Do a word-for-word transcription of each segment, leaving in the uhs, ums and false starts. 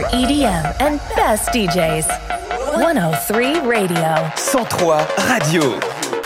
E D M and best D Js. one oh three Radio. cent trois Radio.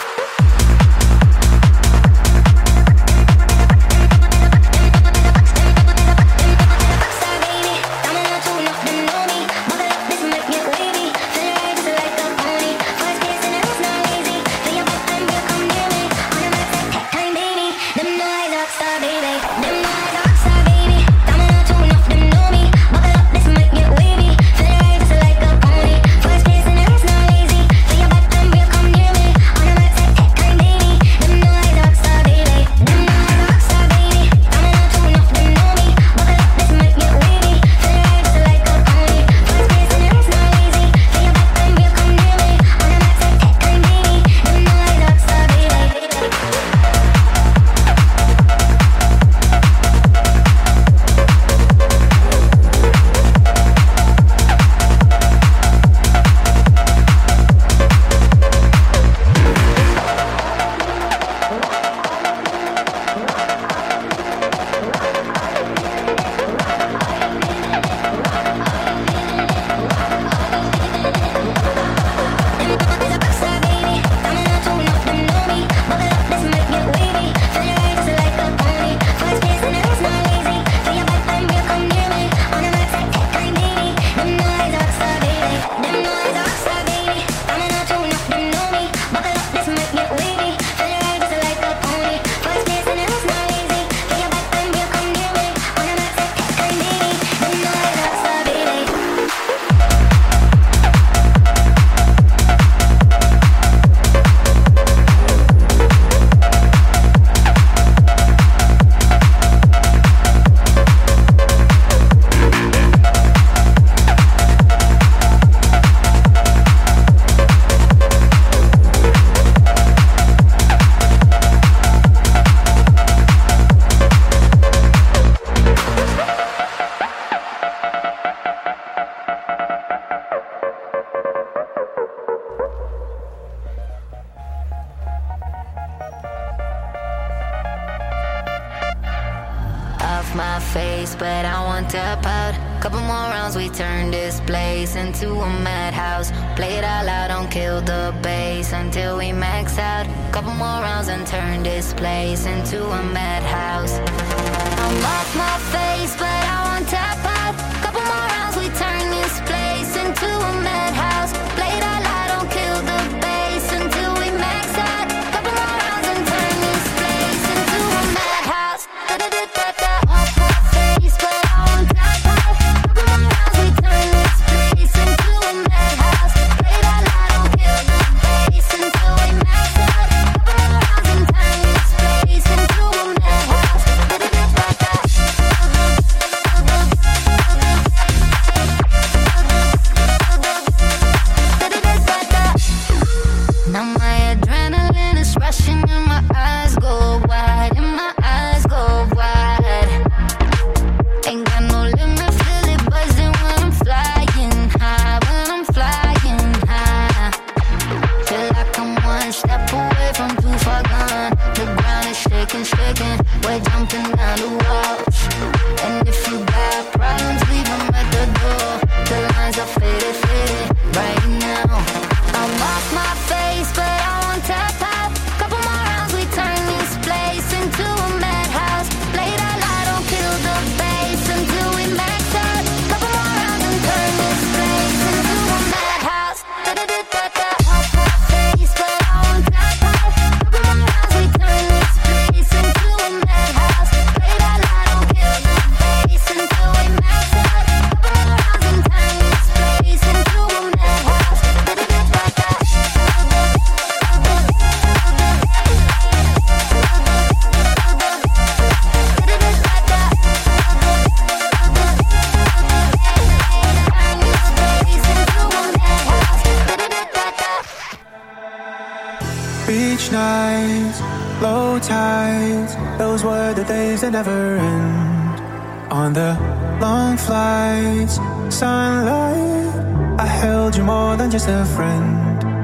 Never end. On the long flights, sunlight, I held you more than just a friend.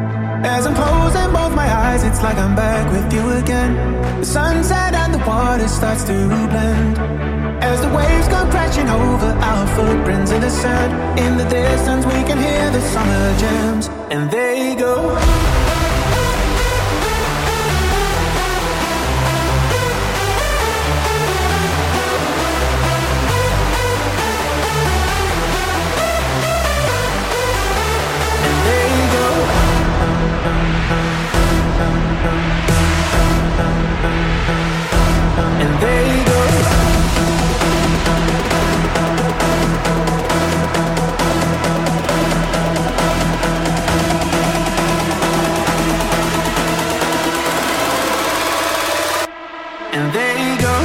As I'm closing both my eyes, it's like I'm back with you again. The sunset and the water starts to blend. As the waves come crashing over our footprints in the sand. In the distance we can hear the summer jams. And they go. And they go. And they go.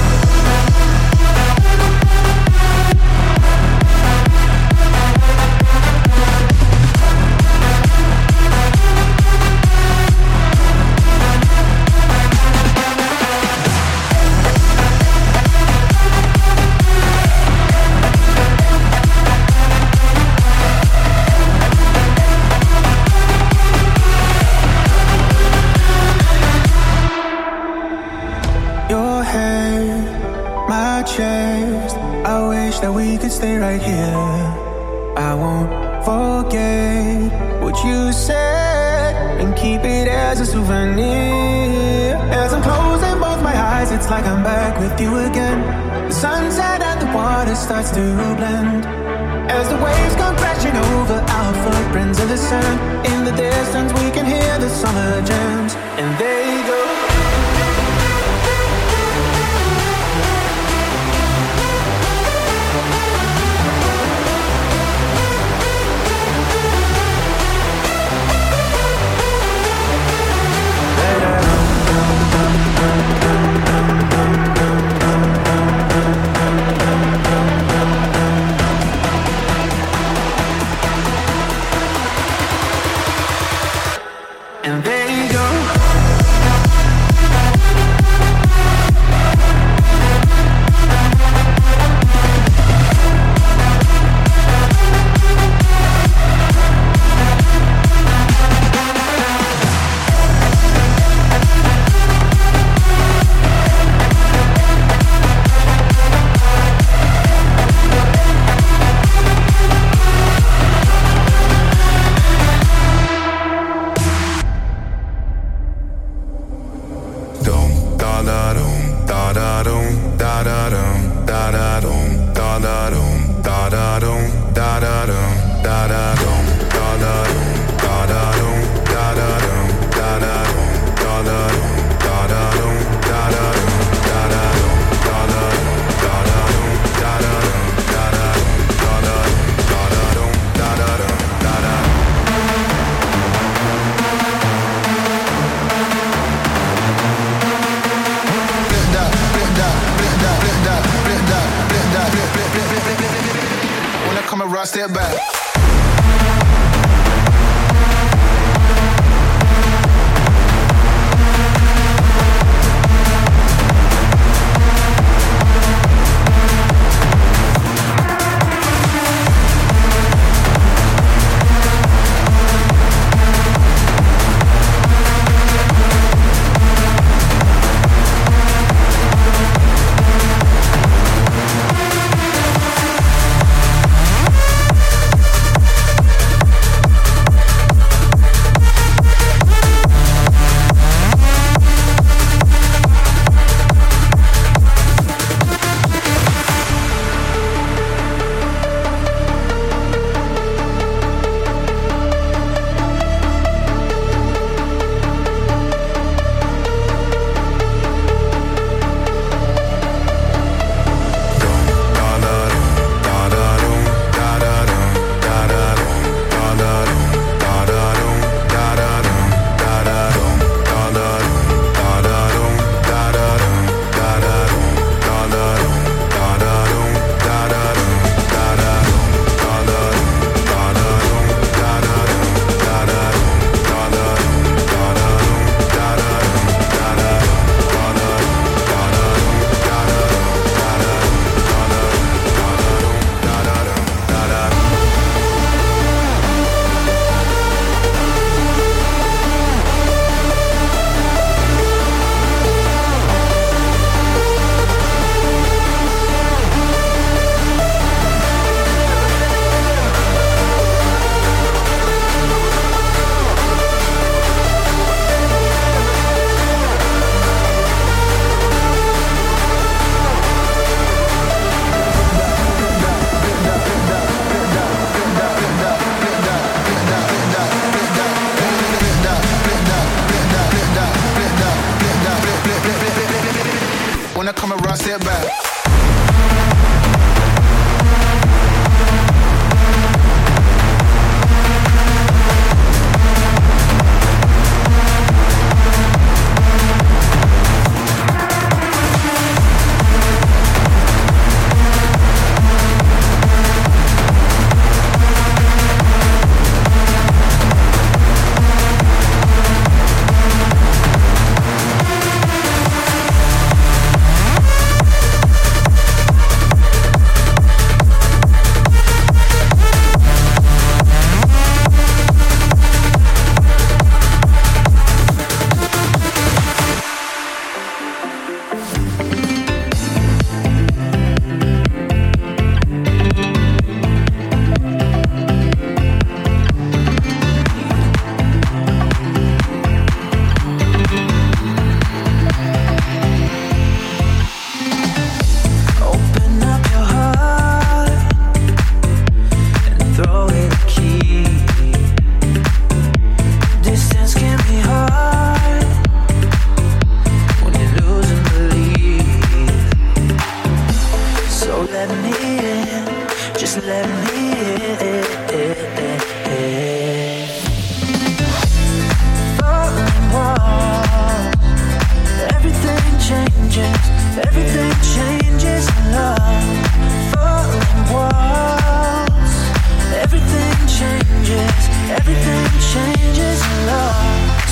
That we could stay right here. I won't forget what you said and keep it as a souvenir. As I'm closing both my eyes, it's like I'm back with you again. The sunset and the water starts to blend. As the waves come crashing over our footprints in the sand. In the distance we can hear the summer jams. And they go. And they go.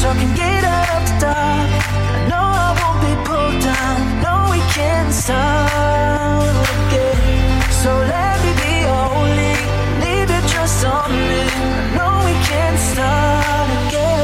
so I can get up, stop. I know I won't be pulled down. No, we can't start again. So let me be holy, leave your trust on me. I know we can't start again.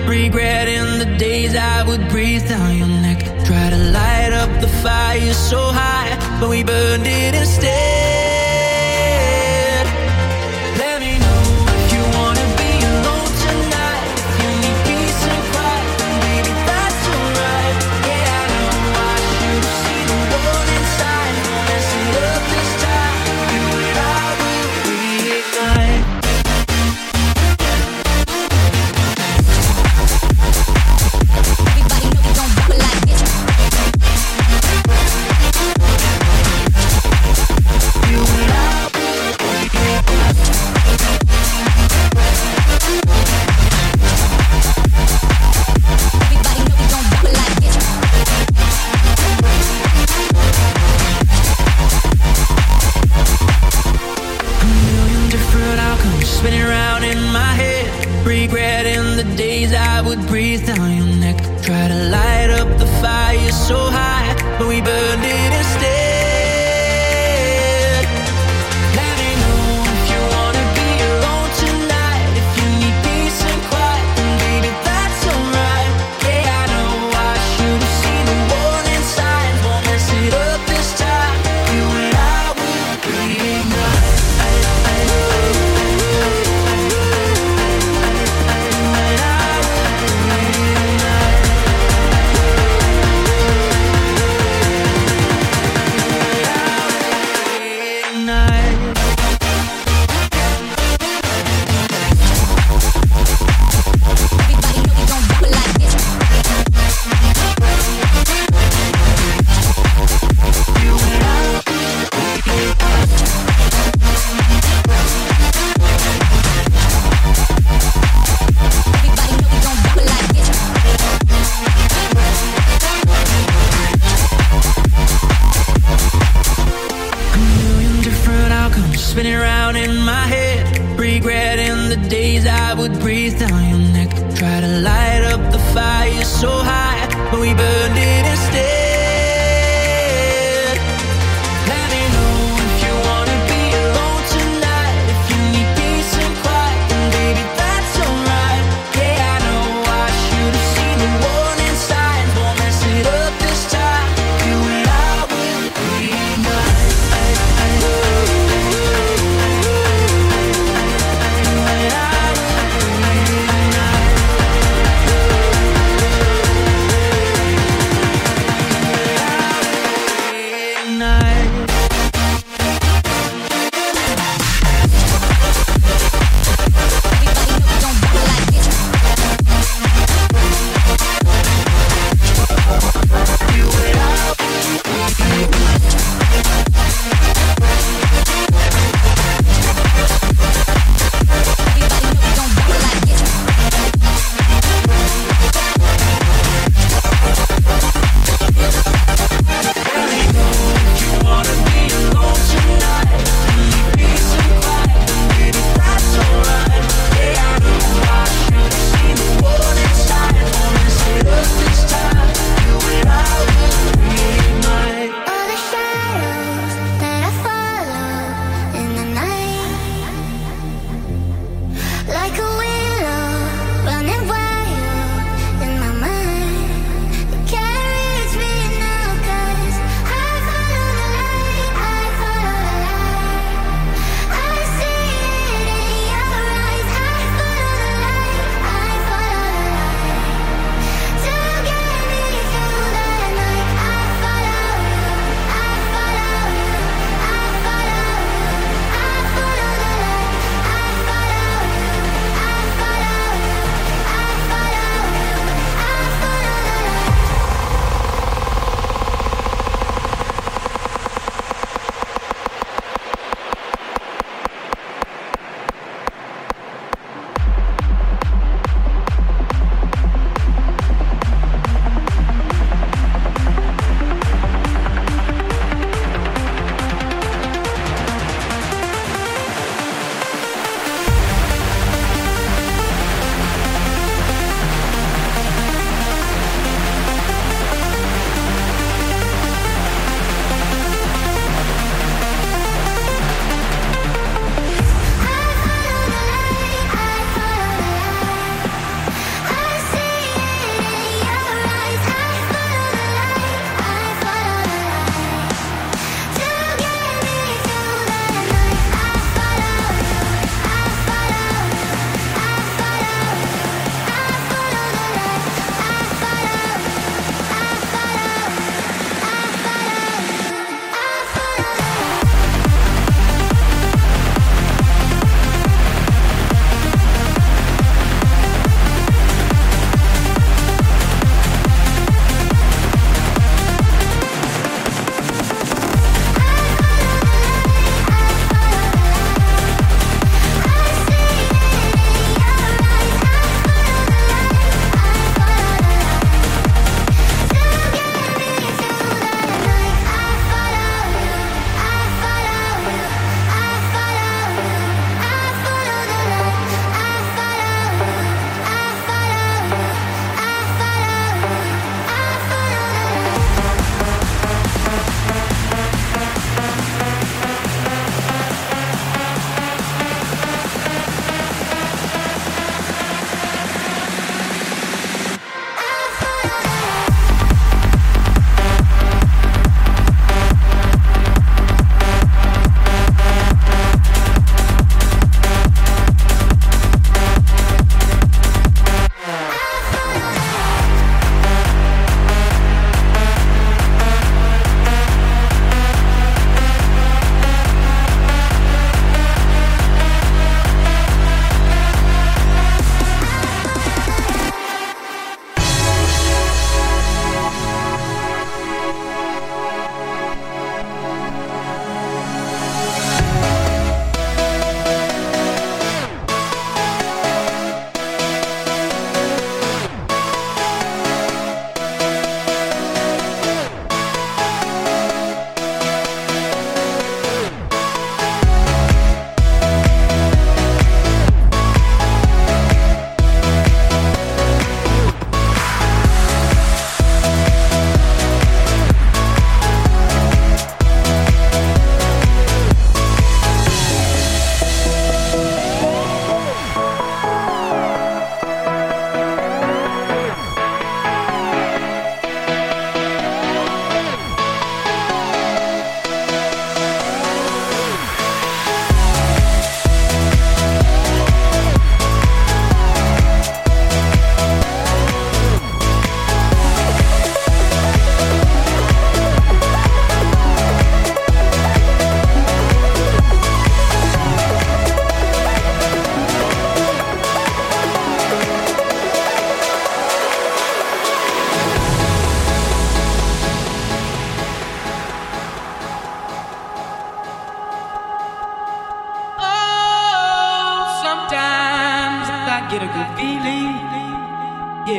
regretting the days I would breathe down your neck. Try to light up the fire so high, but we burned it instead. Let me know if you wanna be alone tonight. If you need peace and quiet, then baby that's alright. Yeah, I know I should have seen the warning signs. Won't mess it up this time. You and I will reignite. Spinning around in my head, regretting the days I would breathe down your neck. Try to light up the fire so high, but we burned it instead. Let me know if you wanna be alone tonight. If you need peace and quiet, then baby that's alright. Yeah, I know I should have seen the warning signs. Won't mess it up this time. You and I will reignite. Spinning around in my head, regretting the days I would breathe down your neck. Try to light up the fire so high, but we burned it instead. Let me know if you wanna be alone tonight. If you need peace and quiet, then baby that's alright. Yeah, I know I should have seen the warning signs. Won't mess it up this time. You and I will reignite.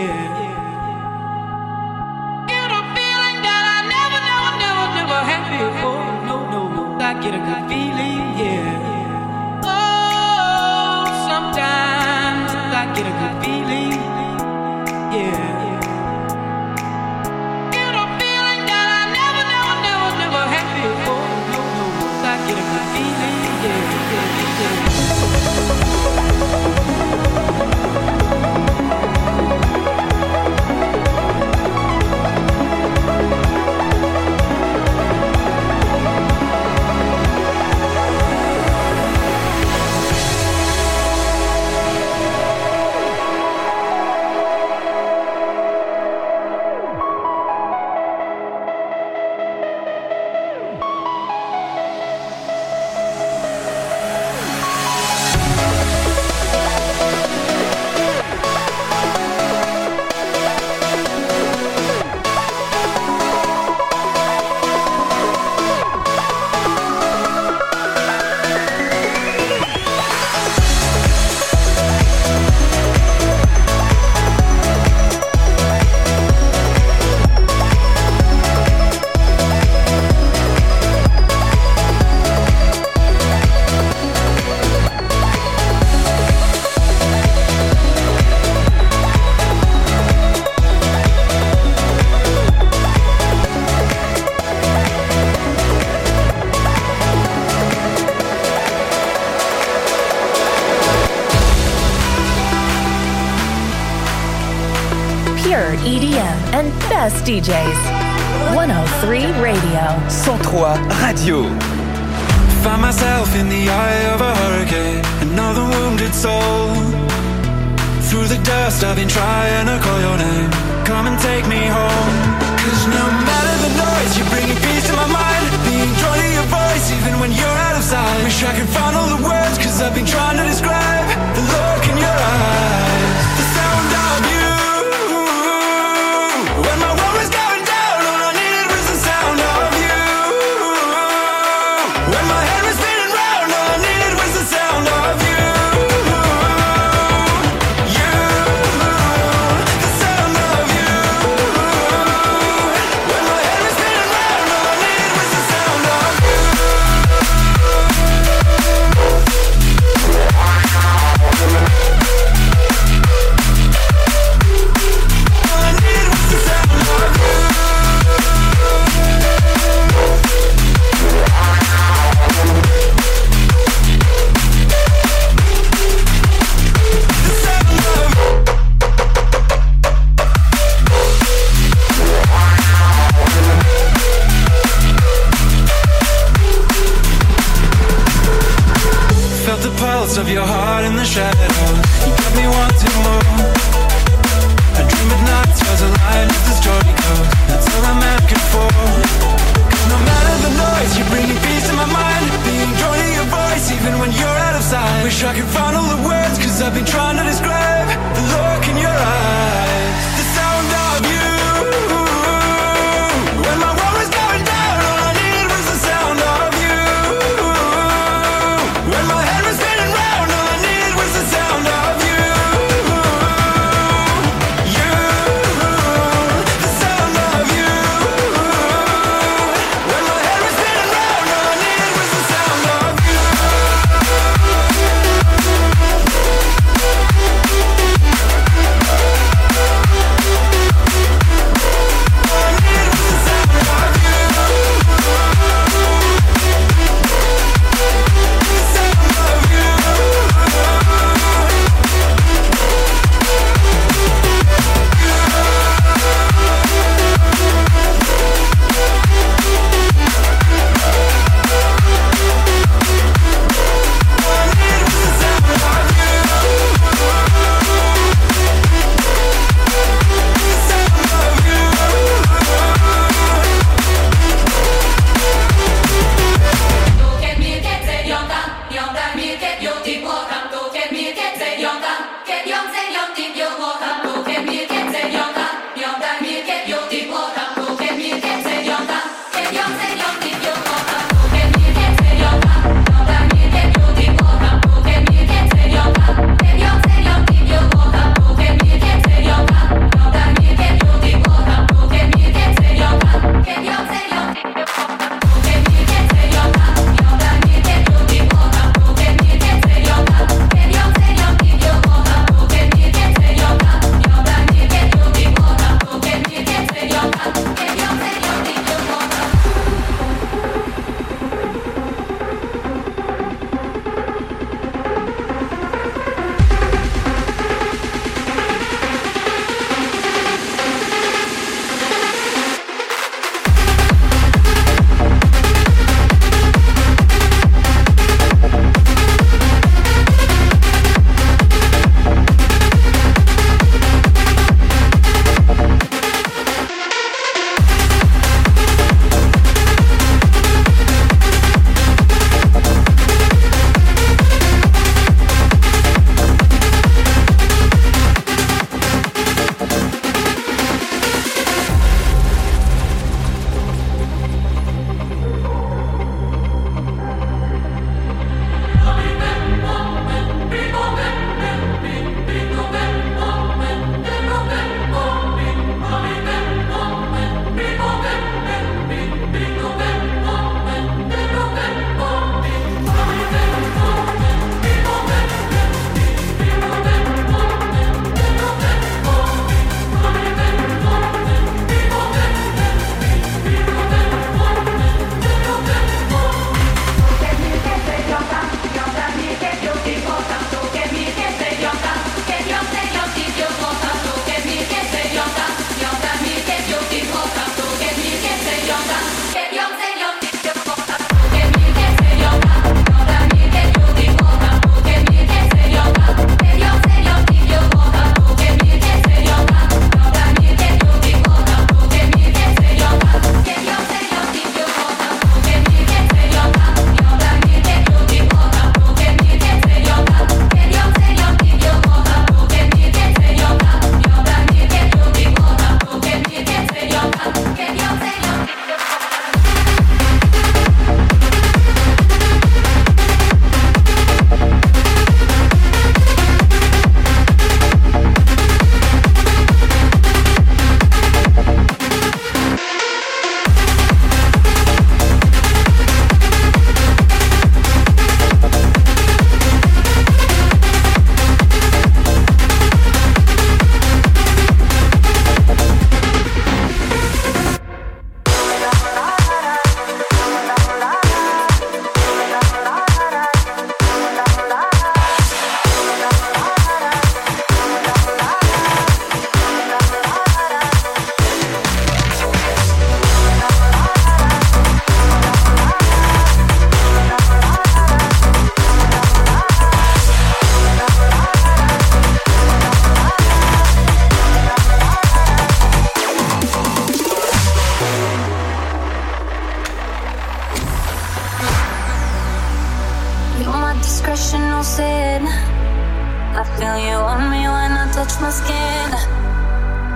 yeah. Get a feeling that I never, never, never, never had before. No, no, no, I get a good feeling, yeah. Oh, sometimes I get a good feeling, yeah. Get a feeling that I never, never, never, never had before. No, no, no, I get a good feeling, yeah, yeah, yeah. E D M and best D Js. one oh three Radio. cent trois Radio. Find myself in the eye of a hurricane, another wounded soul. Through the dust I've been trying to call your name. Come and take me home. Cause no matter the noise, you're bringing peace to my mind. Being drawn to your voice even when you're out of sight. Wish I could find all the words, cause I've been trying to describe the look in your eyes, the sound of you. When my world was going down, all I needed was the sound of you. When my head was spinning round, all I needed was the sound of you. You, the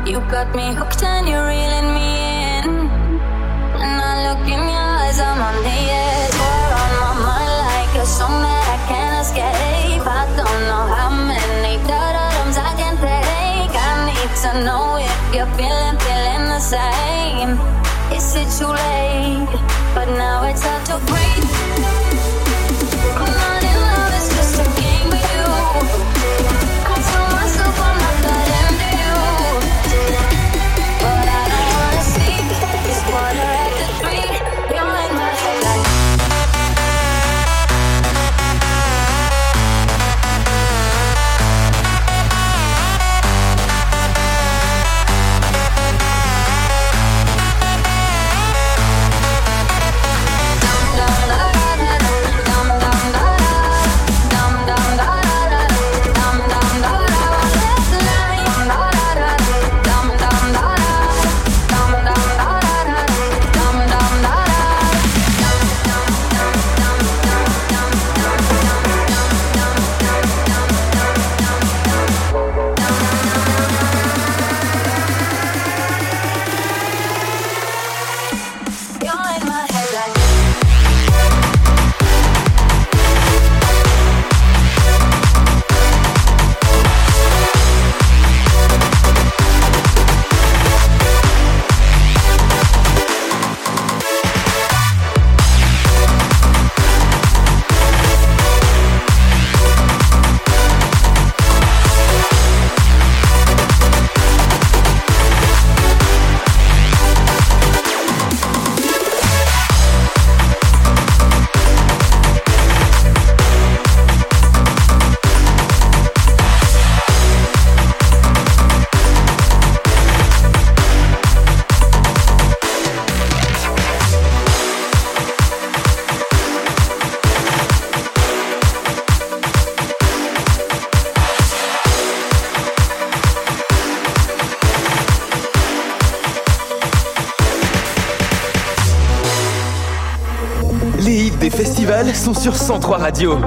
You got me hooked and you're reeling me in. And I look in your eyes, I'm on the edge. You're on my mind like a song that I can't escape. I don't know how many da-da-dums I can take. I need to know if you're feeling, feeling the same. Is it too late? But now it's hard to breathe. I'm not in love, it's just a game with you. I tell myself I'm not that into you, but I don't wanna sleep. It's quarter after three. You're in my head like des festivals sont sur cent trois Radio.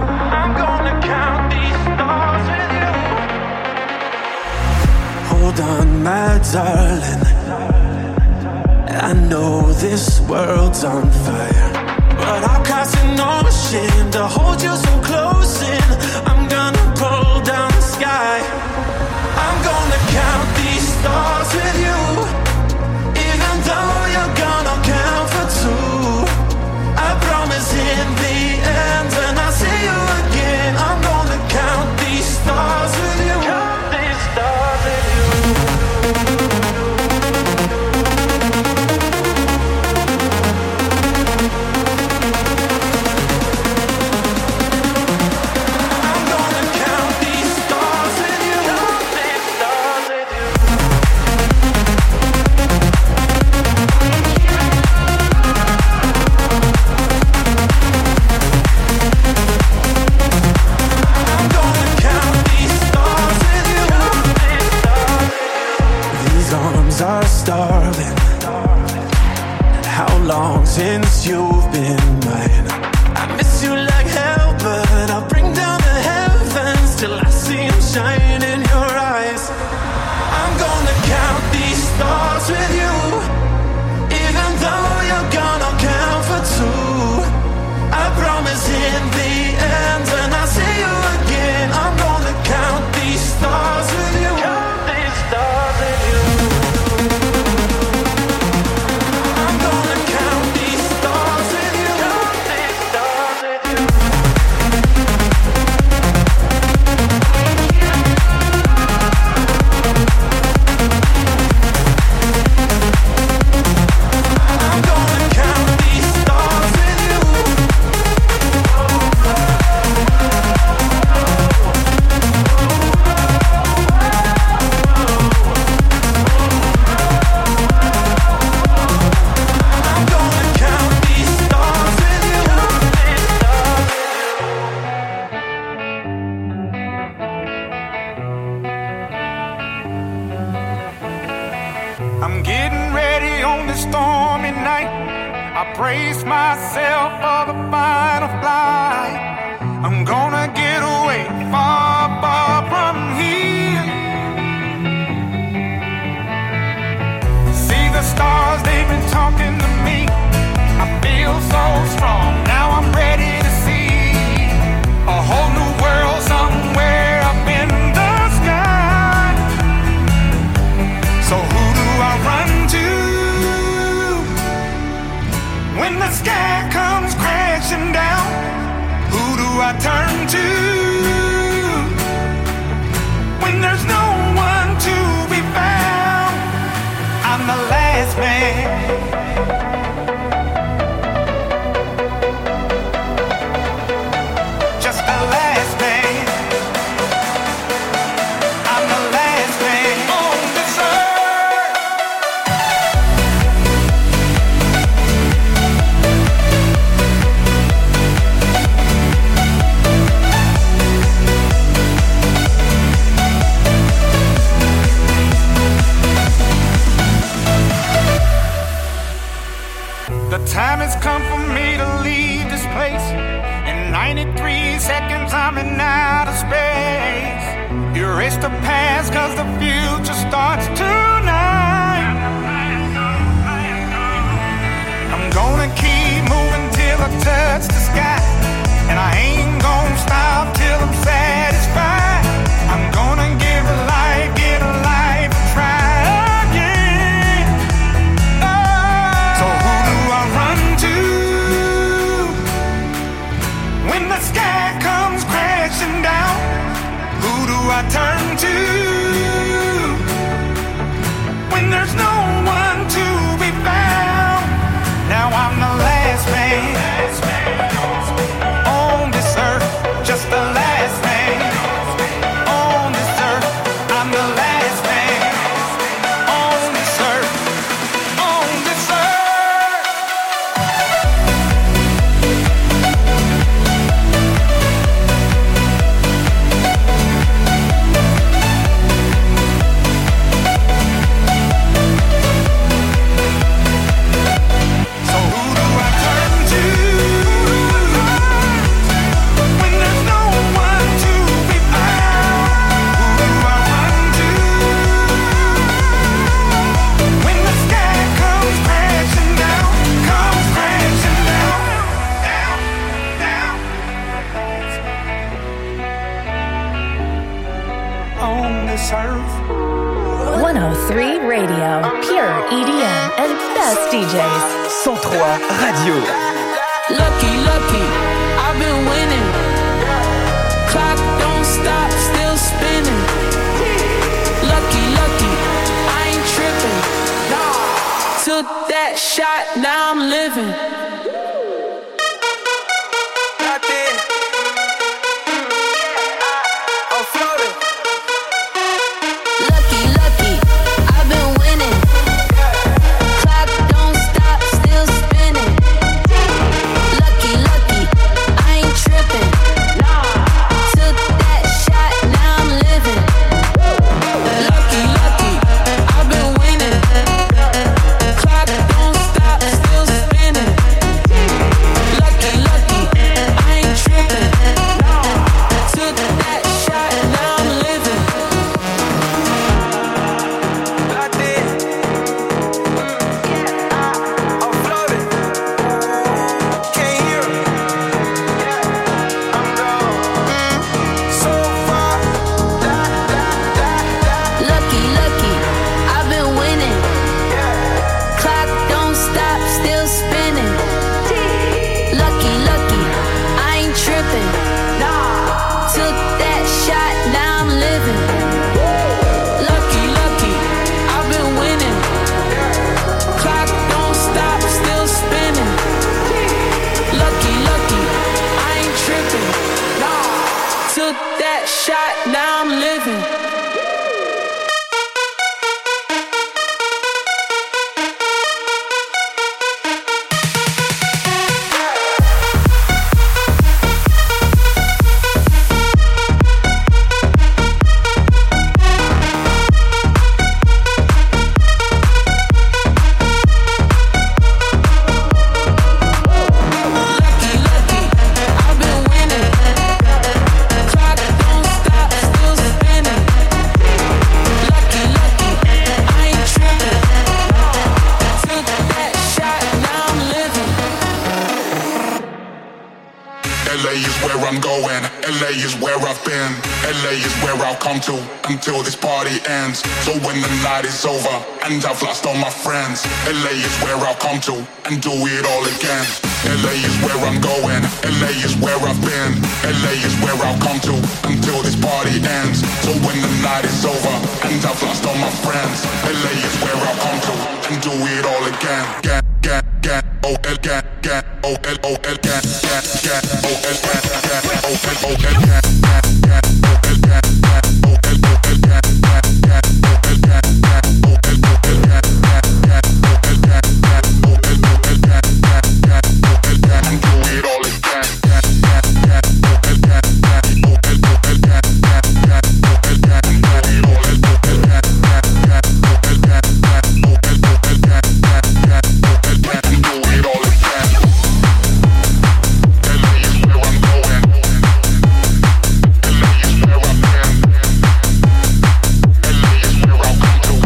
Hold on, my darling. I know this world's on fire, but I'll cast no shame to hold you so close in. I'm gonna pull down the sky. I'm gonna count these stars with you, even though you're gonna count for two. I promise in the end, when I see you again, I'm gonna count these stars with you. Count these stars with you. Are starving. How long since you've been mine? I miss you like hell, but I'll bring down the heavens till I see them shine in your eyes. I'm gonna count these stars with you, even though you're gonna count for two. I promise in the end, when I see you again, I'm gonna count these stars with you. Count these stars with you. I'm getting ready on this stormy night. I brace myself for the final flight. I'm gonna get away far, far from here. talking to me. I feel so strong. Now I'm ready to see a whole new world somewhere up in the sky. So who do I run to when the sky comes crashing down? Who do I turn to when there's no one to be found? I'm the last man. Just the last man. I'm the last man on this earth. The time has come for me to leave this place. In ninety-three seconds I'm in outer space. Erase the past cause the future starts tonight. I'm gonna keep moving till I touch the sky. And I ain't gonna stop till I'm satisfied. I'm gonna give a life, get a life and try again. Oh. So who do I run to when the sky comes crashing down? Who do I turn to when there's no one to be found? Now I'm the last man on this earth, just the last man on this earth. I'm the last man on this earth, on this earth. So who do I turn to when there's no one to be found? Who do I run to when the sky comes crashing down, comes crashing down, down, down on this earth? one oh three Radio, pure E D M and best D Js. cent trois Radio. Lucky, lucky, I've been winning. Clock don't stop, still spinning. Lucky, lucky, I ain't tripping. Took that shot, now I'm living. Lucky, lucky, I've been winning. Clock don't stop, still spinning. Lucky, lucky, I ain't tripping. Took that shot, now I'm living. Lucky, lucky, I've been winning. Clock don't stop, still spinning. where I'm going, L A is where I've been, L A is where I'll come to until this party ends. So when the night is over and I've lost all my friends, L A is where I'll come to and do it all again. L A is where I'm going, L A is where I've been, L A is where I'll come to until this party ends. So when the night is over and I've lost all my friends, L A is where I'll come to and do it all again. Again, again, again, oh, again, again, oh, oh, again, again, again, oh, again, again, oh, oh, again, again, again, oh, again, again, oh, oh, again, again, oh, again, again, oh, oh, again, again, oh, again, again, oh, oh, again, again, oh, again, and do it all again, again, again, oh, again, again, oh, oh, again, again, oh, again, and do it all again, again, again, oh, again, again, oh, oh, again, again, oh, again, and do it all again. L A is where I'm going. L A is where I've been. L A is where I'll come to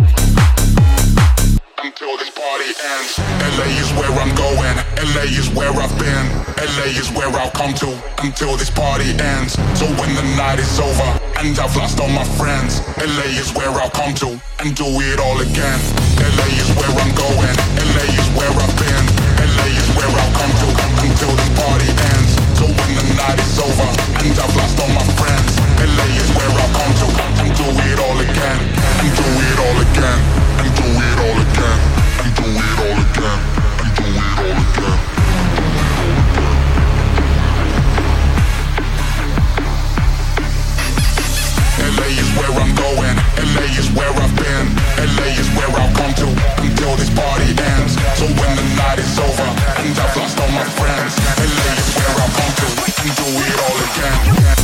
until this party ends. L A is where I'm going. L A is where I've been. L A is where I'll come to until this party ends. So when the night is over and I've lost all my friends, L A is where I'll come to and do it all again. L A is where I'm going. L A is where I've been. L A is where I'll come to until this party ends. So when the night is over and I've lost all my friends, L A is where I'll come to and do it all again. And do it all again. And do it all again. And do it all again. And do it all again. L A is where I'm going, L A is where I've been, L A is where I'll come to until this party ends. So when the night is over and I've lost all my friends, L A is where I'll come to and do it all again.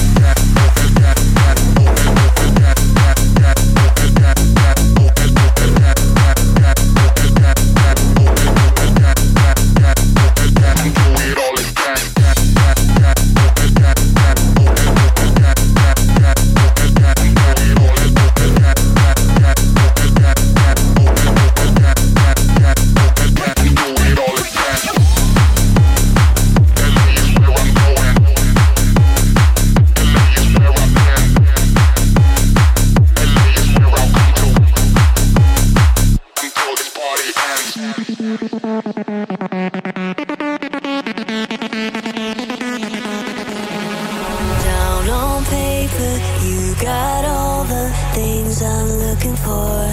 Down on paper, you got all the things I'm looking for.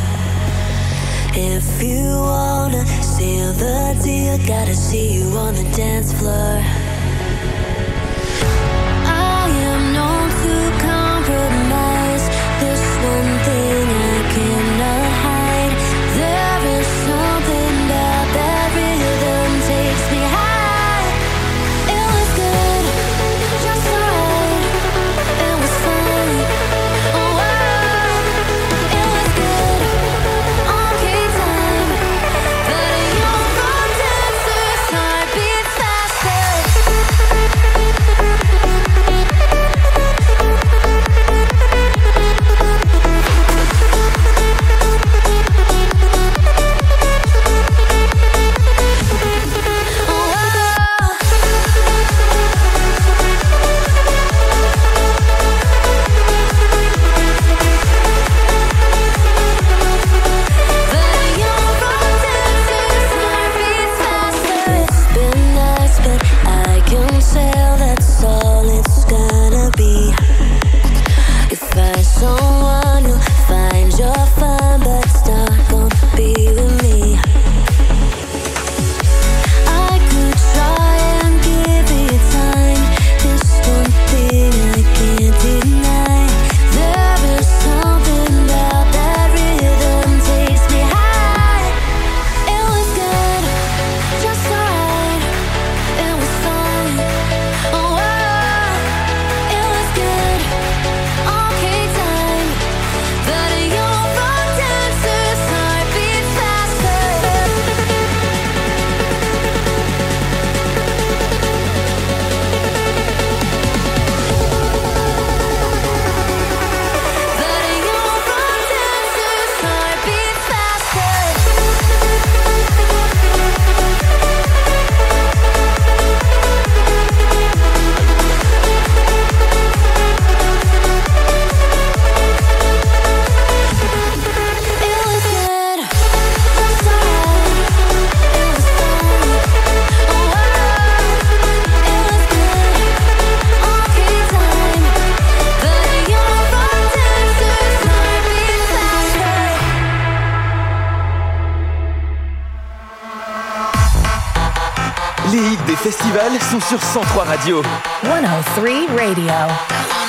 If you wanna seal the deal, gotta see you on the dance floor. I am known to compromise. There's one thing I cannot hide. There is something about that rhythm takes me high. It was good, just alright. It was fun, oh wow. It was good, okay time. But your front dancer's heart beats faster. Les hits des festivals sont sur cent trois Radio. cent trois Radio.